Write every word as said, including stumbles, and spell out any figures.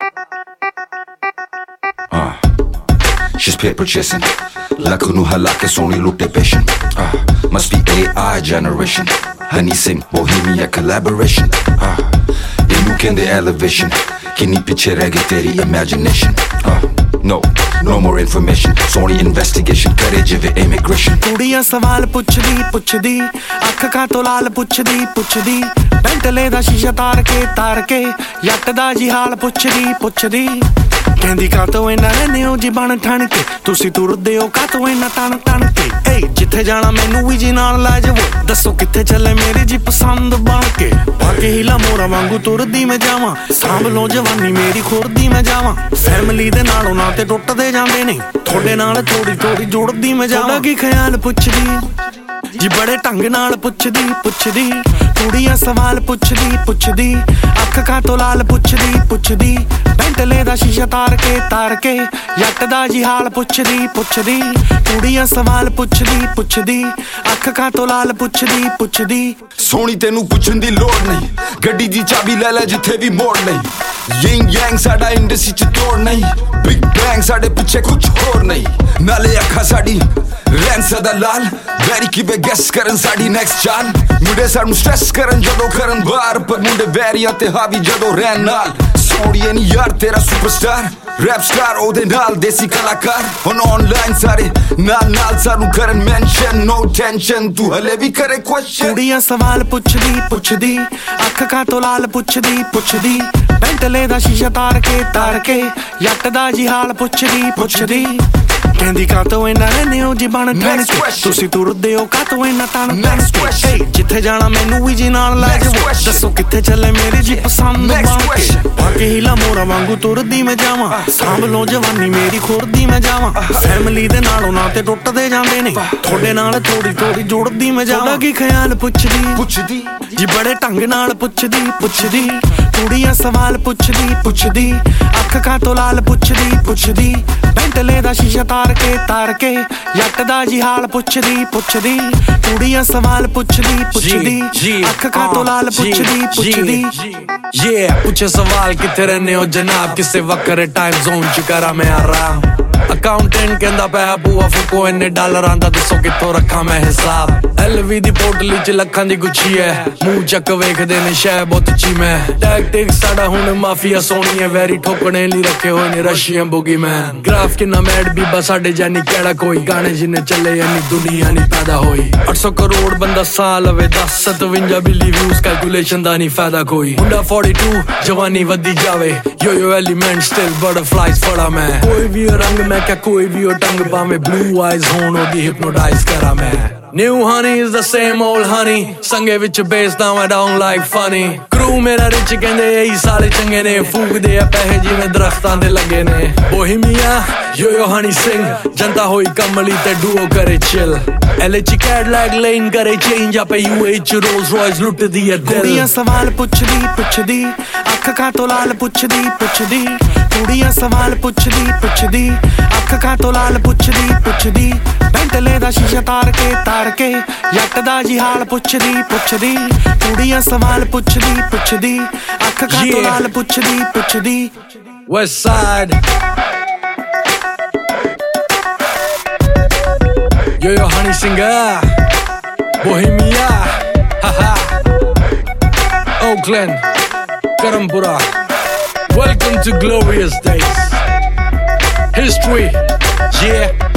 Uh, she's paper chasing. Lakh nu hala ke soni lutte passion. Uh, must be A I generation. Honey sing bohemia collaboration. Uh, inu kende elevation. Kini piche reh gayi teri imagination. Uh, no, no more information. Sony investigation kare jive immigration. ਕੁੜੀਆਂ ਸਵਾਲ ਪੁੱਛਦੀ ਪੁੱਛਦੀ ਅੱਖ ਕਾ ਤੋਂ ਲਾਲ ਪੁੱਛਦੀ ਪੁੱਛਦੀ Bentley ਦਾ ਸ਼ੀਸ਼ਾ ਤਾਰ ਕੇ ਤਾਰ ਕੇ ਜੱਟ ਦਾ ਜੀ ਹਾਲ ਪੁੱਛਦੀ ਪੁੱਛਦੀ ਕਹਿੰਦੀ ਕਾਤੋਂ ਇਹਨਾਂ ਰਹਿੰਦੇ ਹੋ ਜੀ ਬਣ ਠਣ ਕੇ ਤੁਸੀਂ ਤੁਰਦੇ ਹੋ ਕਾਤੋਂ ਇਹਨਾਂ ਤਣ ਤਣ ਕੇ ਏ ਜਿੱਥੇ ਜਾਣਾ ਮੈਨੂੰ ਵੀ ਜੀ ਨਾਲ ਲੈ ਜਾਵੋ ਦੱਸੋ ਕਿੱਥੇ ਚੱਲੇ ਮੇਰੀ ਜੀ ਪਸੰਦ ਬਣ ਕੇ ਬਾਕੀ ਹੀਲਾ ਮੋਰਾ ਵਾਂਗੂ ਤੁਰਦੀ ਮੈਂ ਜਾਵਾਂ ਸਾਂਭ ਲੋ ਜਵਾਨੀ ਮੇਰੀ ਖੁਰਦੀ ਮੈਂ ਜਾਵਾਂ ਫੈਮਿਲੀ ਦੇ ਨਾਲੋਂ ਨਾ ਤੇ ਟੁੱਟਦੇ ਜਾਂਦੇ ਨੇ ਤੁਹਾਡੇ ਨਾਲ ਥੋੜੀ ਥੋੜੀ ਜੁੜਦੀ ਮੈਂ ਜਾਵਾਂ ਕੀ ਖਿਆਲ ਪੁੱਛਦੀ ਜੀ ਬੜੇ ਢੰਗ ਨਾਲ ਪੁੱਛਦੀ ਪੁੱਛਦੀ ਕੁੜੀਆਂ ਸਵਾਲ ਪੁੱਛਦੀ ਪੁੱਛਦੀ ਅੱਖ ਕਾ ਤੋਂ ਲਾਲ ਪੁੱਛਦੀ ਪੁੱਛਦੀ ਬੈਂਟਲੇ ਦਾ ਸ਼ੀਸ਼ਾ ਤਾਰ ਕੇ ਤਾਰ ਕੇ ਜੱਟ ਦਾ ਜੀ ਹਾਲ ਪੁੱਛਦੀ ਪੁੱਛਦੀ ਕੁੜੀਆਂ ਸਵਾਲ ਪੁੱਛਦੀ ਪੁੱਛਦੀ ਅੱਖ ਕਾ ਤੋਂ ਲਾਲ ਪੁੱਛਦੀ ਪੁੱਛਦੀ ਸੋਹਣੀ ਤੈਨੂੰ ਪੁੱਛਣ ਦੀ ਲੋੜ ਨਹੀਂ ਗੱਡੀ ਦੀ ਚਾਬੀ ਲੈ ਲੈ ਜਿੱਥੇ ਵੀ ਮੋੜ ਨਹੀਂ ਯਿੰਗ ਯੈਂਗ ਸਾਡਾ ਇੰਡਸਟਰੀ ਚ ਤੋੜ ਨਹੀਂ ਬਿਗ ਬੈਂਗ ਸਾਡੇ ਪਿੱਛੇ ਕੁਝ ਹੋਰ ਨਹੀਂ ਨਾਲੇ ਅੱਖਾਂ ਸਾਡੀ ਰਹਿਣ ਸਦਾ ਲਾਲ ਵੈਰੀ ਕਿਵੇਂ ਗੈਸ ਕਰਨ ਸਾਡੀ ਨੈਕਸਟ ਚਾਲ ਮੁੰਡੇ ਸਾਨੂੰ ਸਟ੍ਰੈਸ ਕਰਨ ਜਦੋਂ ਕਰਨ ਬਾਹਰ ਪਰ ਮੁੰਡੇ ਵੈਰੀਆਂ ਤੇ ਹਾਵੀ ਜਦੋਂ ਰਹਿਣ ਨਾਲ ਸੋਹਣੀਏ ਨੀ ਯਾਰ ਤੇਰਾ ਸੁਪਰਸਟਾਰ ਰੈਪ ਸਟਾਰ ਉਹਦੇ ਨਾਲ ਦੇਸੀ ਕਲਾਕਾਰ ਹੁਣ ਆਨਲਾਈਨ ਸਾਰੇ ਨਾਲ ਨਾਲ ਸਾਨੂੰ ਕਰਨ ਮੈਂਸ਼ਨ ਨੋ ਟੈਨਸ਼ਨ ਤੂੰ ਹਲੇ ਵੀ ਕਰੇ ਕੁਐਸਚਨ ਕੁੜੀਆਂ ਸਵਾਲ ਪੁੱਛਦੀ ਪੁੱਛਦੀ ਅੱਖ ਕਾ ਤੋਂ ਲਾਲ ਪੁੱਛਦੀ ਪੁੱਛਦੀ ਬੈਂਟਲੇ ਦਾ ਸ਼ੀਸ਼ਾ ਤਾਰ ਕੇ ਤਾਰ ਕੇ ਜੱਟ ਦਾ ਜੀ ਹਾਲ ਪੁੱਛਦੀ ਪੁੱਛਦੀ ਕਹਿੰਦੀ ਕਾਤੋਂ ਇਹਨਾਂ ਰਹਿੰਦੇ ਹੋ ਜੀ ਬਣ ਠਣ ਕੇ ਤੁਸੀਂ ਤੁਰਦੇ ਹੋ ਕਾਤੋਂ ਇਹਨਾਂ ਤਣ ਤਣ ਕੇ ਜਿੱਥੇ ਜਾਣਾ ਮੈਨੂੰ ਵੀ ਜੀ ਨਾਲ ਲੈ ਜਾਵੋ ਦੱਸੋ ਕਿੱਥੇ ਚੱਲੇ ਮੇਰੀ ਜੀ ਪਸੰਦ ਬਣ ਕੇ ਬਾਕੀ ਹੀਲਾ ਮੋਰਾ ਵਾਂਗੂ ਤੁਰਦੀ ਮੈਂ ਜਾਵਾਂ ਸਾਂਭ ਲੋ ਜਵਾਨੀ ਮੇਰੀ ਖੁਰਦੀ ਮੈਂ ਜਾਵਾਂ ਫੈਮਿਲੀ ਦੇ ਨਾਲੋਂ ਨਾ ਤੇ ਟੁੱਟਦੇ ਜਾਂਦੇ ਨੇ ਤੁਹਾਡੇ ਨਾਲ ਥੋੜੀ ਥੋੜੀ ਜੁੜਦੀ ਮੈਂ ਜਾਵਾਂ ਕੀ ਖਿਆਲ ਪੁੱਛਦੀ ਪੁੱਛਦੀ ਜੀ ਬੜੇ ਢੰਗ ਨਾਲ ਪੁੱਛਦੀ ਪੁੱਛਦੀ ਕੁੜੀਆਂ ਸਵਾਲ ਪੁੱਛਦੀ ਪੁੱਛਦੀ ਅੱਖ ਕਾ ਤੋਂ ਲਾਲ ਪੁੱਛਦੀ ਪੁੱਛਦੀ ਬੈਂਟਲੇ ਦਾ ਸ਼ੀਸ਼ਾ ਤਾਰ ਕੇ ਤਾਰ ਕੇ ਜੱਟ ਦਾ ਜੀ ਹਾਲ ਪੁੱਛਦੀ ਪੁੱਛਦੀ ਕੁੜੀਆਂ ਸਵਾਲ ਪੁੱਛਦੀ ਪੁੱਛਦੀ ਅੱਖ ਕਾ ਤੋਂ ਲਾਲ ਪੁੱਛਦੀ ਪੁੱਛਦੀ Yeah, ਪੁੱਛੇ ਸਵਾਲ ਕਿੱਥੇ ਰਹਿੰਦੇ ਹੋ ਜਨਾਬ ਕਿਸੇ ਵੱਖਰੇ ਟਾਈਮ ਜ਼ੋਨ ਚ ਕਰਾਂ ਮੈਂ ਆਰਾਮ ਅਕਾਊਂਟੈਂਟ ਕਹਿੰਦਾ ਪਿਆ ਬੂਆ ਫੁਕੋ ਇੰਨੇ ਡਾਲਰਾਂ ਦਾ ਦੱਸੋ ਕਿੱਥੋਂ ਰੱਖਾਂ ਮੈਂ ਹਿਸਾਬ ਐਲਵੀ ਦੀ ਪੋਟਲੀ ਚ ਲੱਖਾਂ ਦੀ ਗੁੱਛੀ ਐ ਮੂੰਹ ਚੱਕ ਵੇਖਦੇ ਨੇ ਸ਼ੈ ਬਹੁਤ ਚੀ ਮੈਂ ਟੈਕਟਿਕ ਸਾਡਾ ਹੁਣ ਮਾਫੀਆ ਸੋਹਣੀ ਐ ਵੈਰੀ ਠੋਕਣੇ ਲਈ ਰੱਖੇ ਹੋਏ ਨੇ ਰਸ਼ੀਅਨ ਬੁਗੀਮੈਨ ਗ੍ਰਾਫ ਕਿੰਨਾ ਮੈਡ ਬੀਬਾ ਸਾਡੇ ਜਾਨੀ ਕਿਹੜਾ ਕੋਈ ਗਾਣੇ ਜਿੰਨੇ ਚੱਲੇ ਇੰਨੀ ਦੁਨੀਆ ਨਹੀਂ ਪੈਦਾ ਹੋਈ ਅੱਠ ਸੌ ਕਰੋੜ ਬੰਦਾ ਸਾਲ ਲਵੇ ਦਸ ਸਤਵੰਜਾ ਬਿਲੀ ਵਿਊਜ਼ ਕੈਲਕੂਲੇਸ਼ਨ ਦਾ ਨਹੀਂ ਫਾਇਦਾ ਕੋਈ ਮੁੰਡਾ forty two ਜਵਾਨੀ ਵੱਧਦੀ ਜਾਵੇ ਯੋ ਯੋ ਐਲੀਮੈਂਟ ਸਟਿਲ ਬਟਰਫਲਾਈਜ਼ ਫੜਾ ਮੈਂ ਕੋਈ ਵੀ ਰੰਗ ਮੈਂ ਕਿਆ ਕੋਈ ਵੀ ਉਹ ਟੰਗ ਭਾਵੇਂ blue eyes ਹੋਣ ਉਹਦੀ hypnotize ਕਰਾਂ ਮੈਂ New honey is the same old honey ਸੰਗੇ ਵਿੱਚ ਬੇਸਦਾ I don't like funny crew ਮੇਰਾ ਰਿਚ ਕਹਿੰਦੇ ਇਹੀ ਸਾਰੇ ਚੰਗੇ ਨੇ ਫੂਕਦੇ ਆ ਪੈਸੇ ਜਿਵੇਂ ਦਰਖਤਾਂ ਦੇ ਲੱਗੇ ਨੇ ਬੋਹੀਮੀਆ ਯੋ ਯੋ ਹਨੀ ਸਿੰਘ ਜਨਤਾ ਹੋਈ ਕਮਲੀ ਤੇ ਡੂਓ ਕਰੇ ਚਿਲ ਐਲੇ ਚ ਕੈਡਲੈਕ ਲੇਨ ਕਰੇ ਚੇਂਜ ਆਪੇ ਯੂ ਐਚ ਰੋਲਸ ਰॉयਸ ਲੁੱਟਦੀ ਆ ਦਿਲ ਕੁੜੀਆਂ ਸਵਾਲ ਪੁੱਛਦੀ ਪੁੱਛਦੀ ਅੱਖ ਕਾ ਤੋਂ ਲਾਲ ਪੁੱਛਦੀ ਪੁੱਛਦੀ ਕੁੜੀਆਂ ਸਵਾਲ ਪੁੱਛਦੀ ਪੁੱਛਦੀ ਅੱਖ ਕਾ ਤੋਂ ਲਾਲ ਪੁੱਛਦੀ ਪੁੱਛਦੀ ਬੈਂਟਲੇ ਦਾ ਸ਼ੀਸ਼ਾ ਤਾਰ ਕੇ ਤਾਰ ਕੇ ਜੱਟ ਦਾ ਜੀ ਹਾਲ ਪੁੱਛਦੀ ਪੁੱਛਦੀ ਕੁੜੀਆਂ ਸਵਾਲ ਪੁੱਛਦੀ ਪੁੱਛਦੀ ਅੱਖ ਕਾ ਤੋਂ ਲਾਲ ਪੁੱਛਦੀ ਪੁੱਛਦੀ West Side Yo yo honey singer Bohemia haha Oakland Karampura Welcome to glorious days History yeah